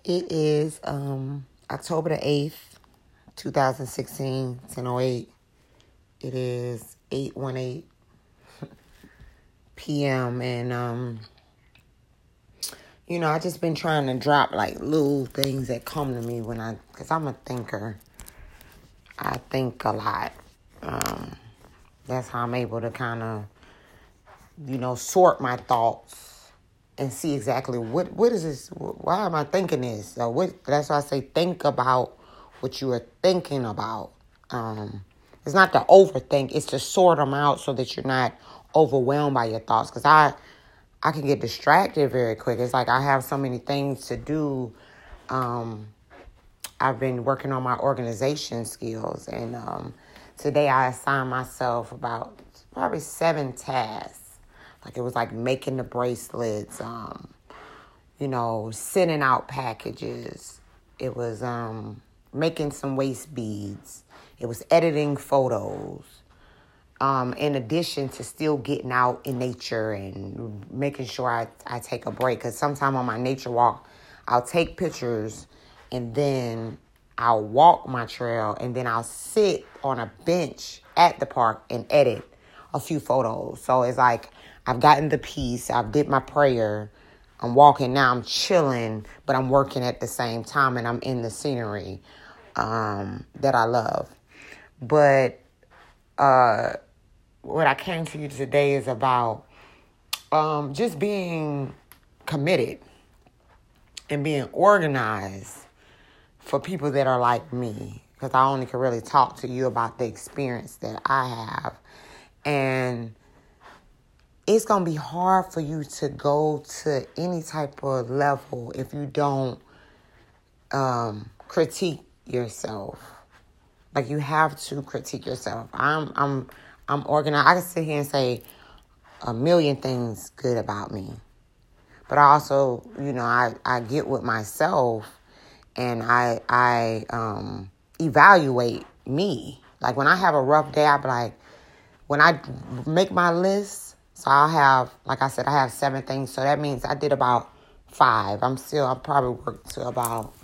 It is October the 8th, 2016, 10:08. It is 8:18 p.m. And, I just been trying to drop, like, little things that come to me because I'm a thinker. I think a lot. That's how I'm able to kind of, sort my thoughts and see exactly what is this, why am I thinking this? So that's why I say think about what you are thinking about. It's not to overthink, it's to sort them out so that you're not overwhelmed by your thoughts. Because I can get distracted very quick. It's like I have so many things to do. I've been working on my organization skills, and today I assigned myself about probably 7 tasks. Like, it was like making the bracelets, sending out packages. It was making some waist beads. It was editing photos. In addition to still getting out in nature and making sure I take a break. Because sometime on my nature walk, I'll take pictures and then I'll walk my trail and then I'll sit on a bench at the park and edit a few photos. So it's like I've gotten the peace. I've did my prayer. I'm walking now. I'm chilling, but I'm working at the same time, and I'm in the scenery that I love. But what I came to you today is about just being committed and being organized for people that are like me, because I only can really talk to you about the experience that I have. And it's going to be hard for you to go to any type of level if you don't critique yourself. Like, you have to critique yourself. I'm organized. I can sit here and say a million things good about me. But I also, I get with myself and I evaluate me. Like, when I have a rough day, I be like, when I make my list, so I'll have, like I said, I have 7 things. So that means I did about 5. I'll probably work to about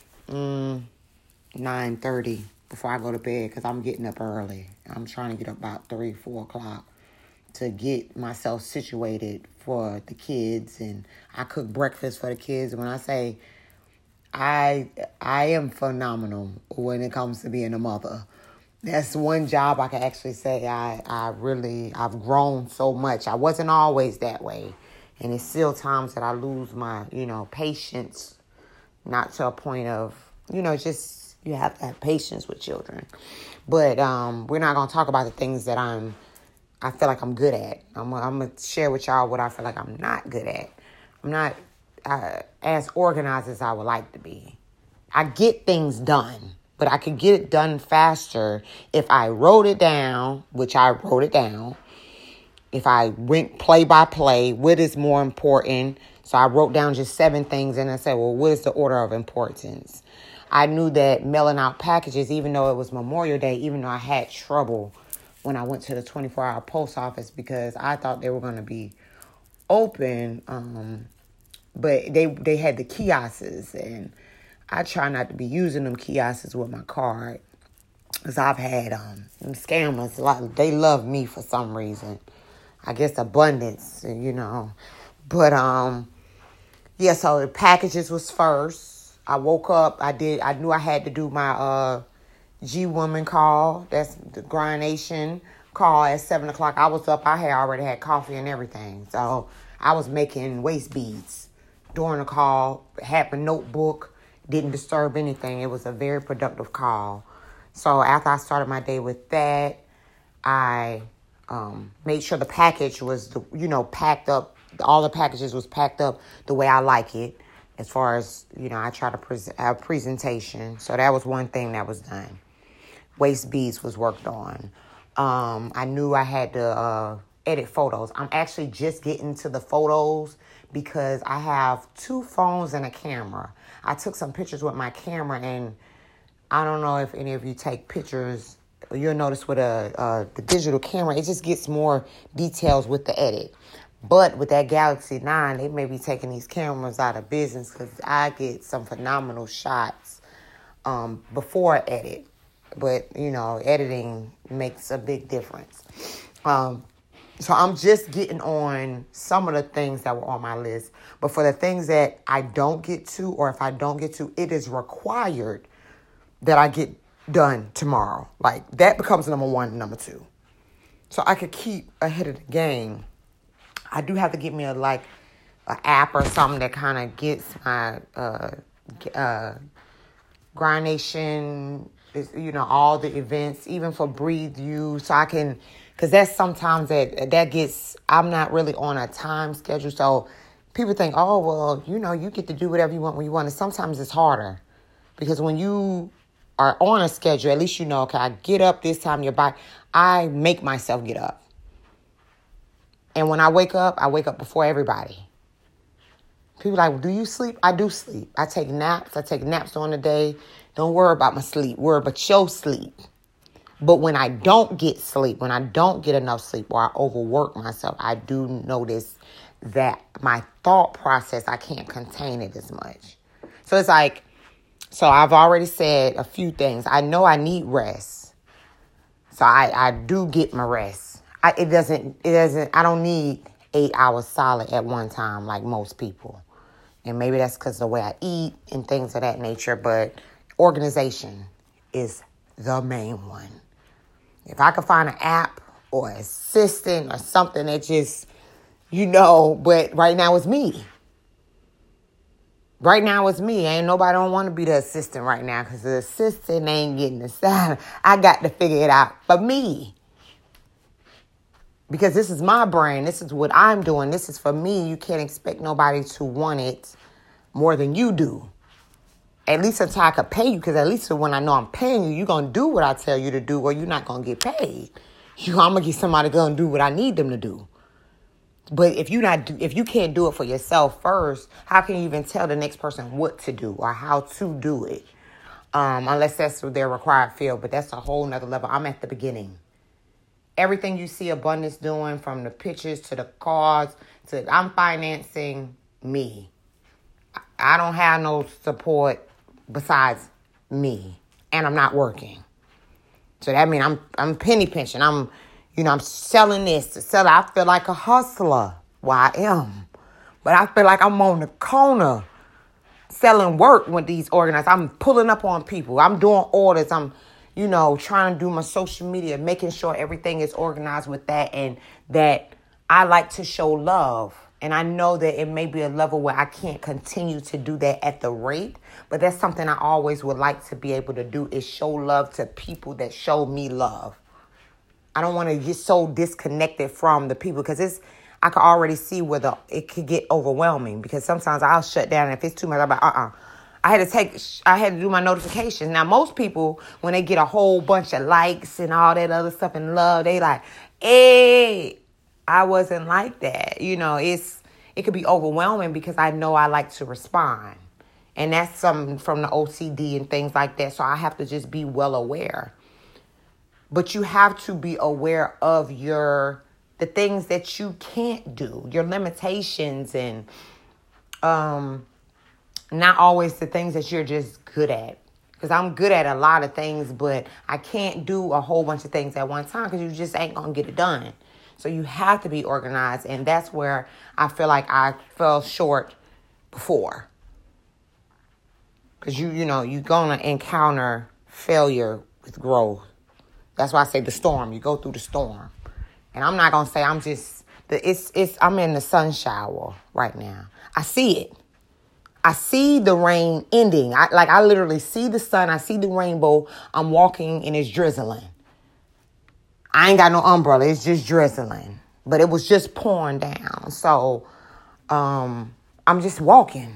9:30 before I go to bed, because I'm getting up early. I'm trying to get up about 3, 4 o'clock to get myself situated for the kids. And I cook breakfast for the kids. When I say I am phenomenal when it comes to being a mother. That's one job I can actually say I've grown so much. I wasn't always that way. And it's still times that I lose my, patience, not to a point of, just you have to have patience with children. But we're not going to talk about the things that I feel like I'm good at. I'm going to share with y'all what I feel like I'm not good at. I'm not as organized as I would like to be. I get things done. But I could get it done faster if I wrote it down, which I wrote it down. If I went play by play, what is more important? So I wrote down just 7 things and I said, well, what is the order of importance? I knew that mailing out packages, even though it was Memorial Day, even though I had trouble when I went to the 24-hour post office because I thought they were going to be open, but they had the kiosks, and I try not to be using them kiosks with my card, because I've had them scammers. They love me for some reason. I guess abundance, But yeah. So the packages was first. I woke up. I knew I had to do my G Woman call. That's the Grind Nation call at 7 o'clock. I was up. I had already had coffee and everything. So I was making waist beads during the call. Had my notebook. Didn't disturb anything. It was a very productive call. So after I started my day with that, I made sure the package was, packed up. All the packages was packed up the way I like it. As far as, I try to have a presentation. So that was one thing that was done. Waist beads was worked on. I knew I had to edit photos. I'm actually just getting to the photos because I have 2 phones and a camera. I took some pictures with my camera, and I don't know if any of you take pictures. You'll notice with the digital camera, it just gets more details with the edit. But with that Galaxy 9, they may be taking these cameras out of business because I get some phenomenal shots before I edit. But, editing makes a big difference. So I'm just getting on some of the things that were on my list. But for the things that I don't get to, or if I don't get to, it is required that I get done tomorrow. Like, that becomes number one, number two. So I could keep ahead of the game. I do have to get me an app or something that kind of gets my Grind Nation, all the events, even for Breathe You, so I can, because that's sometimes that gets, I'm not really on a time schedule, so people think, oh, well, you get to do whatever you want when you want, and sometimes it's harder, because when you are on a schedule, at least okay, I get up this time, I make myself get up. And when I wake up before everybody. People are like, do you sleep? I do sleep. I take naps. During the day. Don't worry about my sleep. Worry about your sleep. But when I don't get sleep, when I don't get enough sleep, or I overwork myself, I do notice that my thought process, I can't contain it as much. So it's like, I've already said a few things. I know I need rest. So I do get my rest. I don't need 8 hours solid at one time like most people. And maybe that's because of the way I eat and things of that nature. But organization is the main one. If I could find an app or assistant or something that just, but right now it's me. Ain't nobody don't want to be the assistant right now because the assistant ain't getting the salary. I got to figure it out for me. Because this is my brand. This is what I'm doing. This is for me. You can't expect nobody to want it more than you do. At least until I could pay you. Because at least when I know I'm paying you, you're going to do what I tell you to do, or you're not going to get paid. I'm going to get somebody going to do what I need them to do. But if you can't do it for yourself first, how can you even tell the next person what to do or how to do it? Unless that's their required field. But that's a whole nother level. I'm at the beginning. Everything you see Abundance doing, from the pictures to the cards, I'm financing me. I don't have no support besides me, and I'm not working. So that means I'm penny pinching. I'm selling this to sell. I feel like a hustler. Well, I am, but I feel like I'm on the corner selling work with these organizers. I'm pulling up on people. I'm doing orders. I'm trying to do my social media, making sure everything is organized with that, and that I like to show love. And I know that it may be a level where I can't continue to do that at the rate, but that's something I always would like to be able to do, is show love to people that show me love. I don't want to get so disconnected from the people, because I can already see where it could get overwhelming, because sometimes I'll shut down, and if it's too much, I'm like, I had to do my notifications. Now, most people, when they get a whole bunch of likes and all that other stuff and love, they like, hey, I wasn't like that. It could be overwhelming, because I know I like to respond. And that's something from the OCD and things like that. So I have to just be well aware. But you have to be aware of the things that you can't do, your limitations, and not always the things that you're just good at. Because I'm good at a lot of things, but I can't do a whole bunch of things at one time, because you just ain't going to get it done. So you have to be organized. And that's where I feel like I fell short before. Because you're going to encounter failure with growth. That's why I say the storm. You go through the storm. And I'm not going to say I'm in the sun shower right now. I see it. I see the rain ending. I literally see the sun. I see the rainbow. I'm walking and it's drizzling. I ain't got no umbrella. It's just drizzling. But it was just pouring down. So I'm just walking.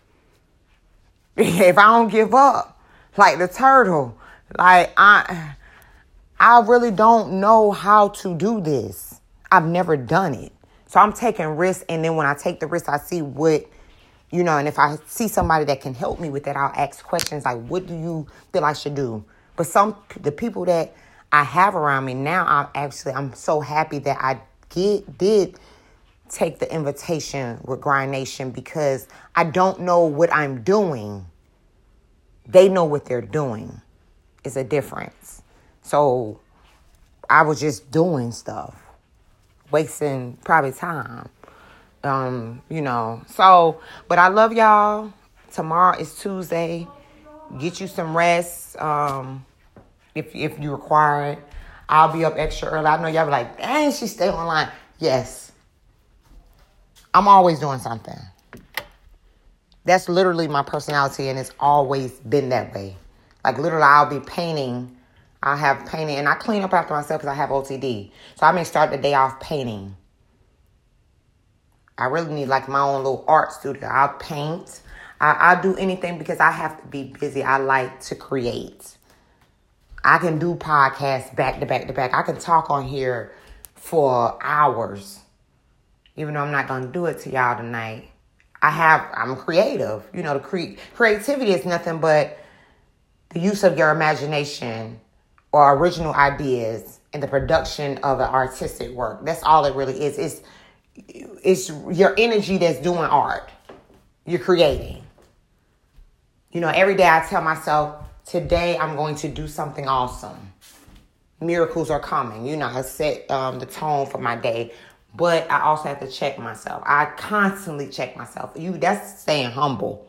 If I don't give up, like the turtle, I really don't know how to do this. I've never done it. So I'm taking risks. And then when I take the risk, I see what, and if I see somebody that can help me with that, I'll ask questions like, what do you feel I should do? But the people that I have around me now, I'm so happy that I did take the invitation with Grind Nation because I don't know what I'm doing. They know what they're doing. It's a difference. So I was just doing stuff, wasting probably time. So, but I love y'all. Tomorrow is Tuesday. Get you some rest. If you require it. I'll be up extra early. I know y'all be like, dang, she stay online. Yes. I'm always doing something. That's literally my personality, and it's always been that way. Like, literally, I'll be painting. I have painting, and I clean up after myself because I have OCD. So I may start the day off painting. I really need, like, my own little art studio. I'll paint. I'll do anything because I have to be busy. I like to create. I can do podcasts back to back to back. I can talk on here for hours, even though I'm not going to do it to y'all tonight. I'm creative. You know, the creativity is nothing but the use of your imagination or original ideas in the production of an artistic work. That's all it really is. It's your energy that's doing art. You're creating. You know, every day I tell myself, today I'm going to do something awesome. Miracles are coming. You know, I set the tone for my day. But I also have to check myself. I constantly check myself. That's staying humble.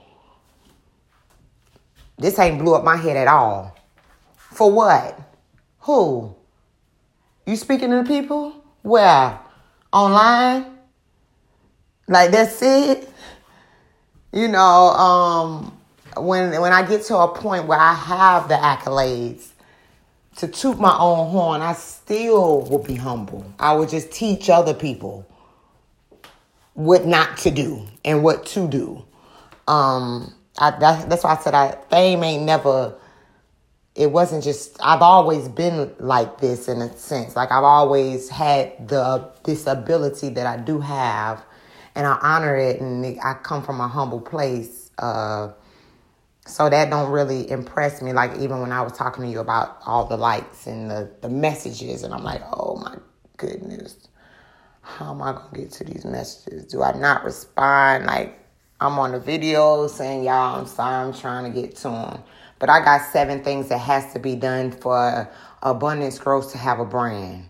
This ain't blew up my head at all. For what? Who? You speaking to the people? Where? Online? Like, that's it? You know, when I get to a point where I have the accolades to toot my own horn, I still will be humble. I would just teach other people what not to do and what to do. That's why I said fame ain't never. It wasn't just. I've always been like this in a sense. Like, I've always had this ability that I do have, and I honor it. And I come from a humble place. So that don't really impress me. Like, even when I was talking to you about all the likes and the messages, and I'm like, oh my goodness, how am I going to get to these messages? Do I not respond? Like, I'm on the video saying, y'all, I'm sorry, I'm trying to get to them. But I got 7 things that has to be done for Abundance Growth to have a brand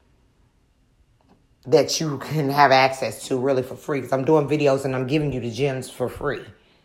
that you can have access to really for free. Because I'm doing videos and I'm giving you the gems for free.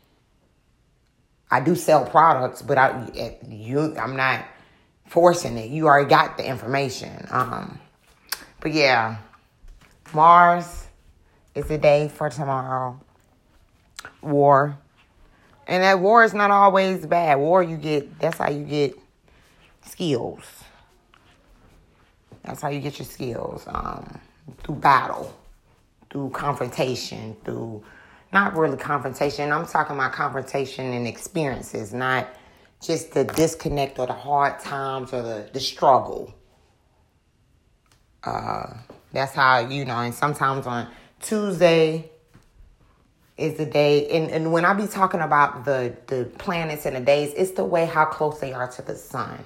I do sell products, but I'm not forcing it. You already got the information. But yeah, Mars is the day for tomorrow. War. And that war is not always bad. War, that's how you get skills. That's how you get your skills. Through battle, through confrontation, through... Not really confrontation. I'm talking about confrontation and experiences, not just the disconnect or the hard times or the struggle. That's how, and sometimes on Tuesday is the day. And when I be talking about the planets and the days, it's the way how close they are to the sun.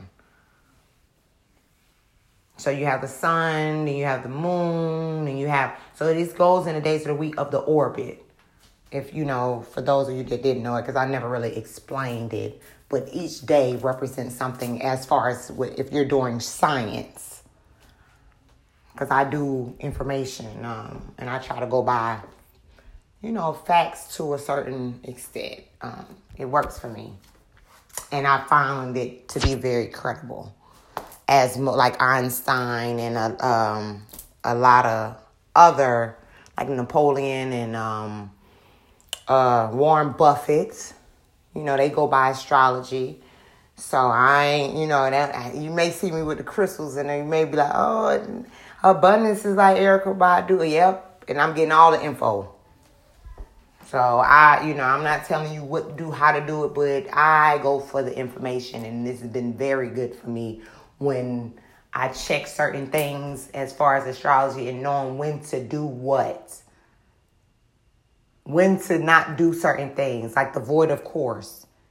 So you have the sun, and you have the moon, and so this goes in the days of the week of the orbit. If for those of you that didn't know it, because I never really explained it, but each day represents something as far as if you're doing science. Because I do information, and I try to go by, facts to a certain extent. It works for me. And I found it to be very credible. As like Einstein and a lot of other, like Napoleon and... Warren Buffett, they go by astrology. So I ain't, that you may see me with the crystals and you may be like, oh, abundance is like Erykah Badu. Yep. And I'm getting all the info. So I'm not telling you what to do, how to do it, but I go for the information. And this has been very good for me when I check certain things as far as astrology and knowing when to do what. When to not do certain things, like the void of course.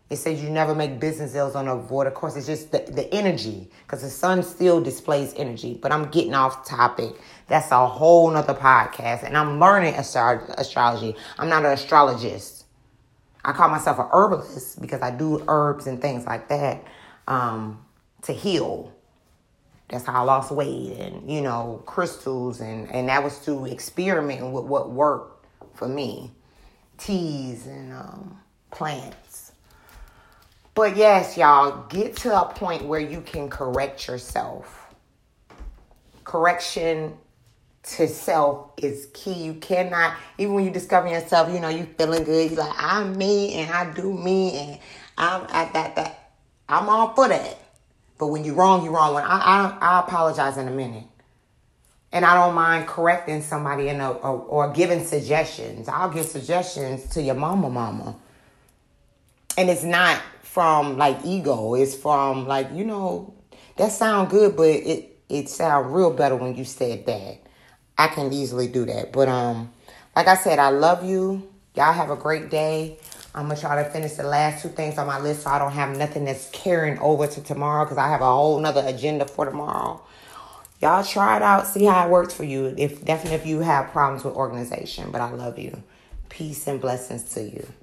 It says you never make business deals on a void. Of course, it's just the energy, because the sun still displays energy. But I'm getting off topic. That's a whole nother podcast. And I'm learning astrology. I'm not an astrologist. I call myself an herbalist because I do herbs and things like that to heal. That's how I lost weight and, you know, crystals. And that was to experiment with what worked for me. Teas and plants. But yes, y'all, get to a point where you can correct yourself. Correction to self is key. You cannot, even when you discover yourself, you know, you feeling good. You're like, I'm me and I do me and I'm at that. I'm all for that. But when you're wrong, you're wrong. When I apologize in a minute. And I don't mind correcting somebody or giving suggestions. I'll give suggestions to your mama. And it's not from like ego. It's from like, you know, that sound good, but it sound real better when you said that. I can easily do that. But like I said, I love you. Y'all have a great day. I'm going to try to finish the last 2 things on my list so I don't have nothing that's carrying over to tomorrow, because I have a whole nother agenda for tomorrow. Y'all try it out. See how it works for you. If you have problems with organization. But I love you. Peace and blessings to you.